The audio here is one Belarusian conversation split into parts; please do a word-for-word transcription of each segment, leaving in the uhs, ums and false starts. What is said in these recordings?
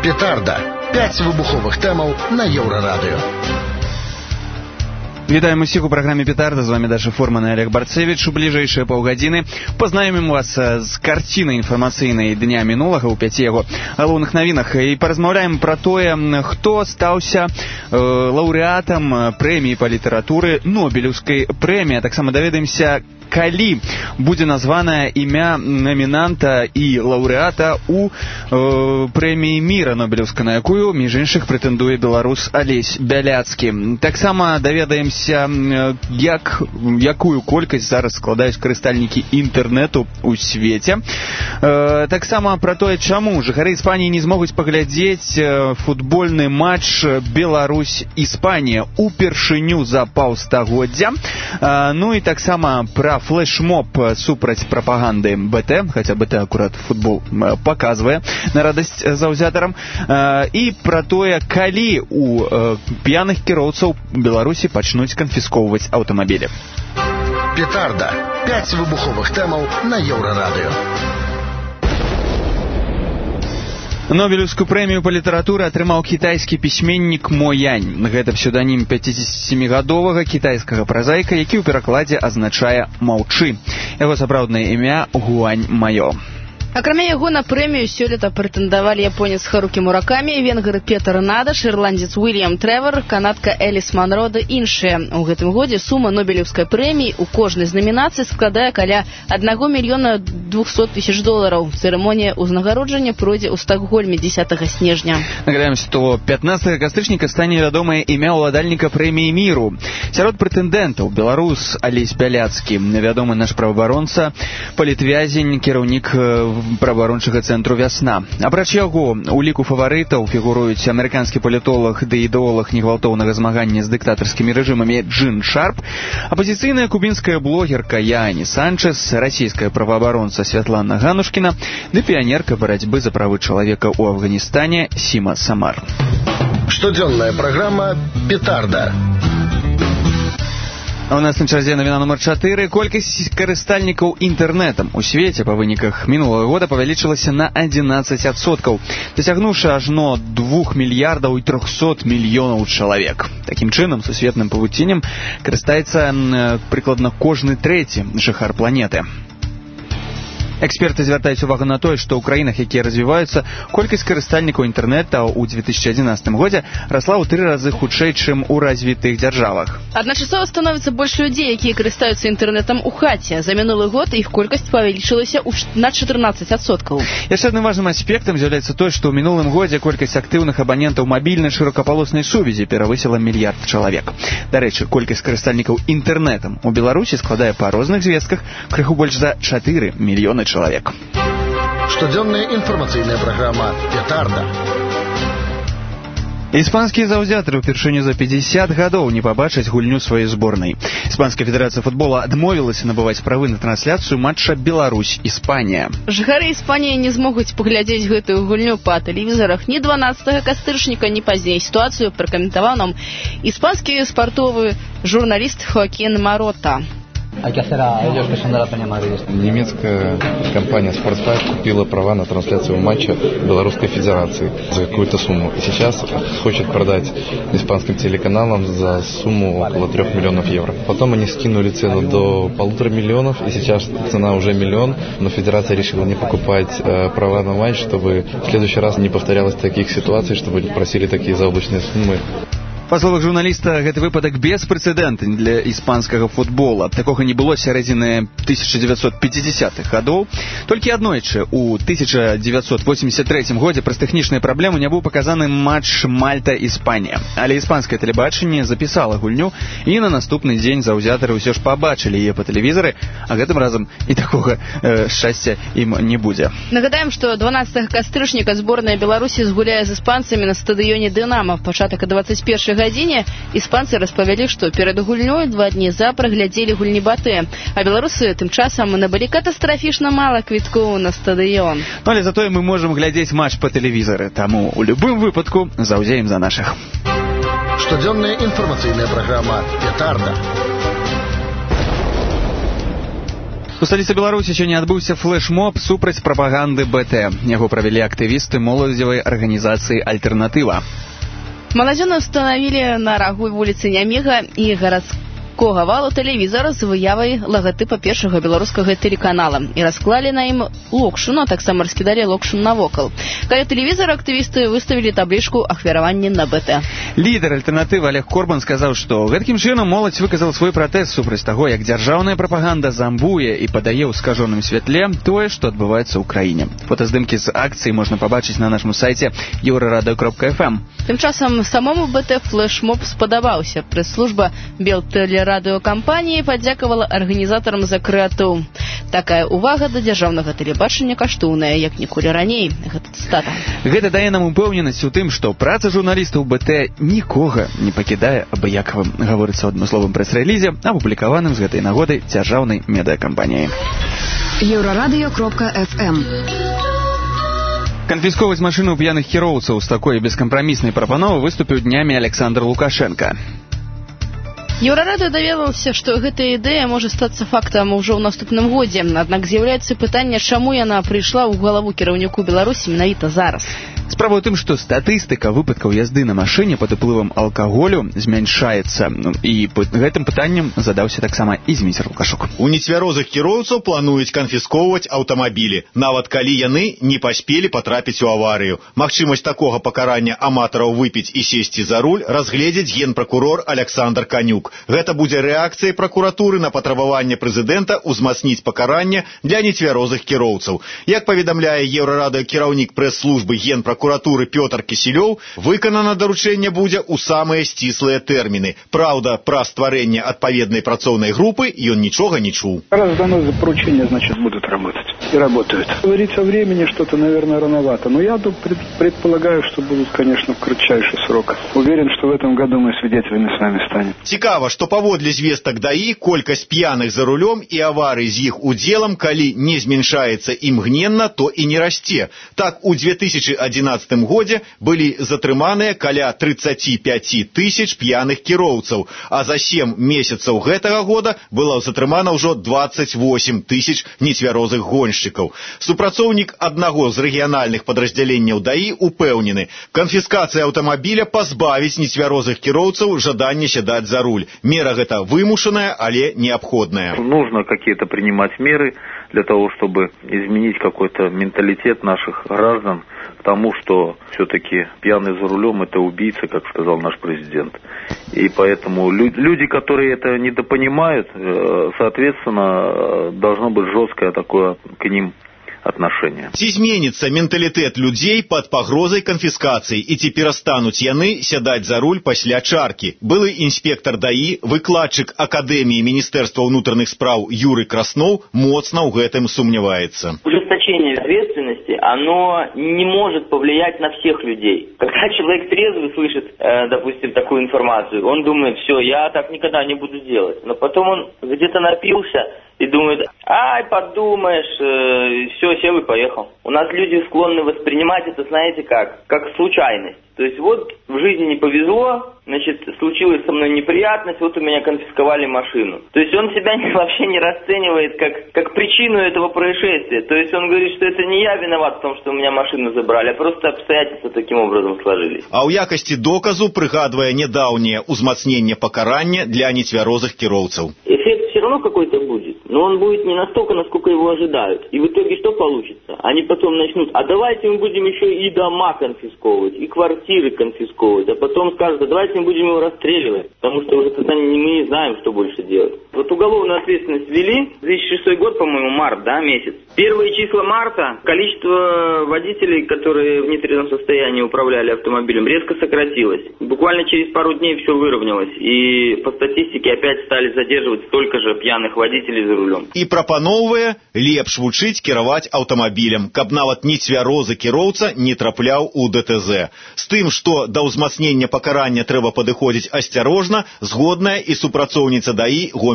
Петарда. Пяць выбуховых тэмаў на Еўрарадыё. Вітаем усіх у праграме «Петарда». З вами Даша Форман і Олег Барцевич. У бліжэйшыя паўгадзіны пазнаёмім вас з карцінай інфармацыйнай дня мінулага ў пяці яго галоўных навінах і паразмаўляем пра тое, хто стаўся э, лаўрэатам прэміі па літаратуры, Нобелеўскай прэміі. Таксама даведаемся, калі будзе названае імя намінанта і лаўрэата у э, прэміі міра Нобелеўскай, на якую, між іншых, прэтэндуе беларус Алесь Бяляцкі. Таксама даведаемся, як, якую колькасць зараз складаюць карыстальнікі інтэрнэту ў свеце. Э, таксама пра тое, чаму жыхары Іспаніі не змогуць паглядзець футбольны матч Беларусь-Іспанія упершыню за паўстагоддзя. Э, ну і таксама пра флешмоб супраць прапаганды БТ, хаця БТ акурат футбол паказвае на радасць заўзятарам, э, і пра тое, калі у э, п'яных кіроўцаў Беларусі пачнуць канфісковваць аўтамабілі. Петарда. Пяць выбуховых тэмаў на Еўрарадыё. Нобелеўскую прэмію па літаратуры атрымаў кітайскі пісьменнік Мо Янь. Гэта псеўданім пяцідзесяцісямігадовага кітайскага празаіка, які ў перакладзе азначае «маўчы». Яго сапраўднае імя Гуань Маё. Акрамя яго на прэмію сёлета прэтэндавалі японец Харукі Муракамі, венгр Петр Надаш, ірландзец Уільям Трэвор, канадка Эліс Манро ды іншыя. У гэтым годзе сума Нобелеўскай прэміі ў кожнай з намінацый складае каля аднаго мільёна двухсот тысяч долараў. Цырымонія ўзнагароджання пройдзе ў Стакгольме дзесятага снежня. Нагадаем, што пятнаццатага кастрычніка стане вядомае імя ўладальніка прэміі міру. Сярод прэтэндэнтаў беларус Алесь Бяляцкі, вядомы наш праваабаронца, палітвязень, кіраўнік праваабарончага цэнтру «Вясна». Апроч яго, у ліку фаварытаў фігуруюць амерыканскі палітолог ды ідэолог негвалтоўнага змагання з дыктатарскімі рэжымамі Джин Шарп, апазіцыйная кубінская блогерка Яні Санчес, расійская праваабаронца Святлана Ганушкіна ды піянерка барацьбы за правы чалавека ў Афганістане Сіма Самар. Штодзённая праграма «Петарда». А у нас на чарзе навіна нумар чатыры. Колькасць карыстальнікаў інтэрнэтам у свеце па выніках мінулага года павялічылася на адзінаццаць адсоткаў, дасягнуўшы ажно двух мільярдаў і трохсот мільёнаў чалавек. Такім чынам, сусветным павуціннем карыстаецца э, прыкладна кожны трэці жыхар планеты. Эксперты звяртаюць увагу на тое, што ў краінах, якія развіваюцца, колькасць карыстальнікаў інтэрнэта ў две тысячы адзінаццатым годзе расла ў тры разы хутчэй, чым у развітых дзяржавах. Адначасова становіцца больш людзей, якія карыстаюцца інтэрнэтам у хаце. За мінулы год іх колькасць павялічылася на чатырнаццаць адсоткаў. Яшчэ адным важным аспектам з'яўляецца тое, што ў мінулым годзе колькасць актыўных абанентаў мабільнай шырокапалоснай сувязі перавысіла мільярд чалавек. Дарэчы, колькасць карыстальнікаў інтэрнэтам у Беларусі складае па розных звестках крыху больш за чатыры мільёны человек. Штодзённая інфармацыйная праграма «Петарда». Іспанскія заўзятары ўпершыню за пятьдесят гадоў не пабачаць гульню сваёй зборнай. Іспанская федэрацыя футбола адмовілася набываць правы на трансляцыю матча Беларусь-Іспанія. Жыхары Іспаніі не змогуць паглядзець гэтую гульню па тэлевізарах ні дванаццатага кастрычніка, ні пазней. Сітуацыю пракаментаваў нам іспанскі спартовы журналіст Хоакин Марота. Немецкая компания «Спортфайв» купила права на трансляцию матча Белорусской Федерации за какую-то сумму. И сейчас хочет продать испанским телеканалам за сумму около трех миллионов евро. Потом они скинули цену до полутора миллионов, и сейчас цена уже миллион, но Федерация решила не покупать э, права на матч, чтобы в следующий раз не повторялось таких ситуаций, чтобы просили такие заоблачные суммы. Па словах журналіста, гэты выпадак беспрэцэдэнтны для іспанскага футбола. Такога не было сярэдзіны тысяча дзевяцьсот пятидесятых гадоў. Толькі аднойчы ў тысяча дзевяцьсот восемьдесят трэцім годзе праз тэхнічныя праблемы не быў паказаны матч Мальта-Іспанія. Але іспанскае тэлебачанне запісала гульню, і на наступны дзень заўзятары ўсё ж пабачылі яе па тэлевізары, а гэтым разам і такога э, шчасця ім не будзе. Нагадаем, што дванаццатага кастрычніка зборная Беларусі згуляе з іспанцамі на стадыёне «Дынамо». Пачатак о двадцать першай гадзіне іспанцы распавялі, што перад гульнёй два дні за праглядзелі гульні БТ, а беларусы тым часам набылі катастрафічна мала квіткоў на стадыён. Ну, але затое мы можам глядзець матч па тэлевізары, таму у любым выпадку заўзеем за нашых. Штодзённая інфармацыйная праграма «Петарда». У сталіцы Беларусі сёння адбыўся флэш-моб супраць прапаганды бэ тэ. Яго правялі актывісты моладзевай арганізацыі «Альтэрнатыва». Маладзёны установілі на рагу вуліцы Няміга і гарадскага валу тэлевізор з выявай лагатыпа першага беларускага тэлеканала і расклалі на ім локшыну, а таксама раскідалі локшын навокал. Каля тэлевізора актывісты выставілі таблічку ахвяравання на бэ тэ. Лідар альтэрнатывы Олег Корбан сказаў, што гэткім чынам моладзь выказала свой пратэст супраць таго, як дзяржаўная прапаганда замбуе і падае ў скажоным святле тое, што адбываецца ў краіне. Фотаздымкі з акцыі можна пабачыць на нашым сайце еўрарадыё кропка эф эм. Тым часам самому бэ тэ флэш-моб спадабаўся. Прэс-служба Белтэлерадыёкампаніі падзякавала арганізатарам за крэатыў. Такая ўвага да дзяржаўнага тэлебачання каштоўная, як ніколі раней. Гэта цытата. Гэта дае нам упэўненасць у тым, што праца журналістаў бэ тэ нікога не пакідае абыякавым, гаворыцца ў адмысловым прэс-рэлізе, апублікаваным з гэтай нагоды дзяржаўнай медыякампаніяй. еўрарадыё кропка эф эм. Канфісковаць машыну п'яных кіроўцаў з такой бескампраміснай прапановай выступіў днямі Александр Лукашенко. Еўрарадыё даведаўся, што гэтая ідэя можа стацца фактам ужо ў наступным годзе. Аднак з'яўляецца пытанне, чаму яна прыйшла ў галаву кіраўніку Беларусі менавіта зараз. Справа ў тым, што статыстыка выпадкаў язды на машыне пад уплывам алкаголю змяншаецца. І гэтым пытаннем задаўся таксама і Зміцер Лукашук. У нецвярозых кіроўцаў плануюць канфіскоўваць аўтамабілі, нават калі яны не паспелі патрапіць у аварыю. Магчымасць такога пакарання аматараў выпіць і сесці за руль разгледзіць генпракурор Александр Канюк. Гэта будзе рэакцыяй пракуратуры на патрабаванне прэзідэнта ўзмацніць пакаранне для нецвярозых кіроўцаў. Як паведамляе Еўрарадыё кіраўнік прэс-службы генпракуратуры Пётр Кісілёў, выканана даручэнне будзе ў самыя сціслыя тэрміны. Праўда, пра стварэнне адпаведнай працоўнай групы ён нічога не чуў. Раз дано поручение, значит, будут работать. И работают. Говорить о времени что-то, наверное, рановато. Но я предполагаю, что будут, конечно, в кратчайший срок. Уверен, что в этом году мы свидетелями с вами станем. Цікава, што паводле звестак даі колькасць п'яных за рулём і аварый з іх удзелам, калі не зменшаецца імгненна, то і не расце. Так, у две тысячи одиннадцатым годзе былі затрыманыя каля тридцать пять тысяч п'яных кіроўцаў, а за сем месяцаў гэтага года было затрымана ўжо двадцать восемь тысяч нецвярозых гоншчыкаў. Супрацоўнік аднаго з рэгіянальных падраздзяленняў даі упэўнены, канфіскацыя аўтамабіля пазбавіць нецвярозых кіроўцаў жадання сядаць за руль. Мера гэта вымушаная, але необходная. Нужно какие-то принимать меры для того, чтобы изменить какой-то менталитет наших граждан к тому, что все-таки пьяный за рулем – это убийца, как сказал наш президент. И поэтому люди, которые это недопонимают, соответственно, должно быть жесткое такое к ним отношения. Ці зменіцца менталітэт людзей пад пагрозай канфіскацыі і ці перастануць яны сядаць за руль пасля чаркі. Былы інспектор даі, выкладчык Акадэміі Міністэрства ўнутраных спраў Юрый Красноў моцна ў гэтым сумняваецца. Ужесточение ответственности, оно не может повлиять на всех людей. Когда человек трезвый слышит, э, допустим, такую информацию, он думает, все, я так никогда не буду делать. Но потом он где-то напился и думает, ай, подумаешь, э, все, сел и поехал. У нас люди склонны воспринимать это, знаете как, как случайность. То есть вот в жизни не повезло, значит, случилась со мной неприятность, вот у меня конфисковали машину. То есть он себя вообще не расценивает как, как причину этого происшествия. То есть он говорит, что это не я виноват в том, что у меня машину забрали, а просто обстоятельства таким образом сложились. А ў якасці доказу прыгадвае нядаўняе ўзмацненне пакарання для нецвярозых кіроўцаў. Эффект все равно какой-то будет, но он будет не настолько, насколько его ожидают. И в итоге что получится? Они потом начнут, а давайте мы будем еще и дома конфисковывать, и квартиры конфисковывать, а потом скажут, а давайте мы будем его расстреливать, потому что уже тогда мы не знаем, что больше делать. Вот уголовную ответственность ввели, две тысячи шестой год, по-моему, март, да, месяц. Первые числа марта количество водителей, которые в нетрезвом состоянии управляли автомобилем, резко сократилось. Буквально через пару дней все выровнялось, и по статистике опять стали задерживать столько же пьяных водителей за рулем. І прапаноўвае лепш вучыць кіраваць аўтамабілем, каб нават нецвярозы кіроўца не трапляў у дэ тэ зэ. З тым, што да ўзмацнення пакарання трэба падыходзіць асцярожна, згодная і супрацоўніца даі Гомель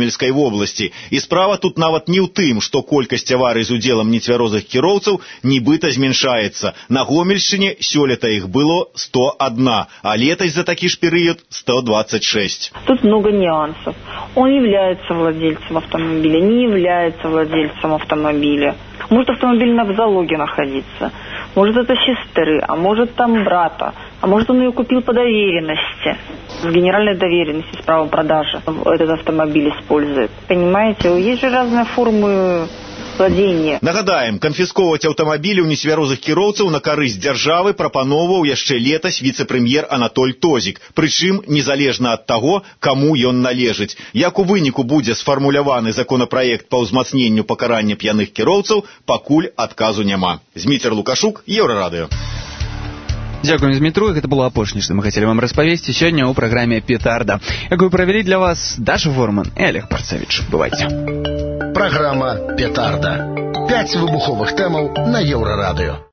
гомельскай вобласці. І справа тут нават не ў тым, што колькасць аварый з удзелам нецвярозых кіроўцаў нібыта зменшаецца. На Гомельшчыне сёлета их было сто один, а летась за такі ж перыяд сто двадцать шесть. Тут много нюансов. Он является владельцем автомобиля, не является владельцем автомобиля. Может автомобиль на в залоге находиться, может это сестры, а может там брата, а может он ее купил по доверенности, с генеральной доверенности, с правом продажи этот автомобиль использует. Понимаете, есть же разные формы владения. Нагадаем, канфісковаць аўтамабілі ў нецвярозых кіроўцаў на карысць дзяржавы прапановаў яшчэ летась віцэ-прэм'ер Анатоль Тозік, прычым незалежна ад таго, каму ён належыць. Як у выніку будзе сфармуляваны законапраект па ўзмацненню пакарання п'яных кіроўцаў, пакуль адказу няма. Зміцер Лукашук, Еўрарадыё. Дзякуем, Змітру, гэта было апошняе, што мы хацелі вам распавесці сёння ў праграме «Петарда», якую правялі для вас Даша Форман і Олег Парцевич. Бывайце. Программа «Петарда». Пять выбуховых тэмаў на Еўрарадыё.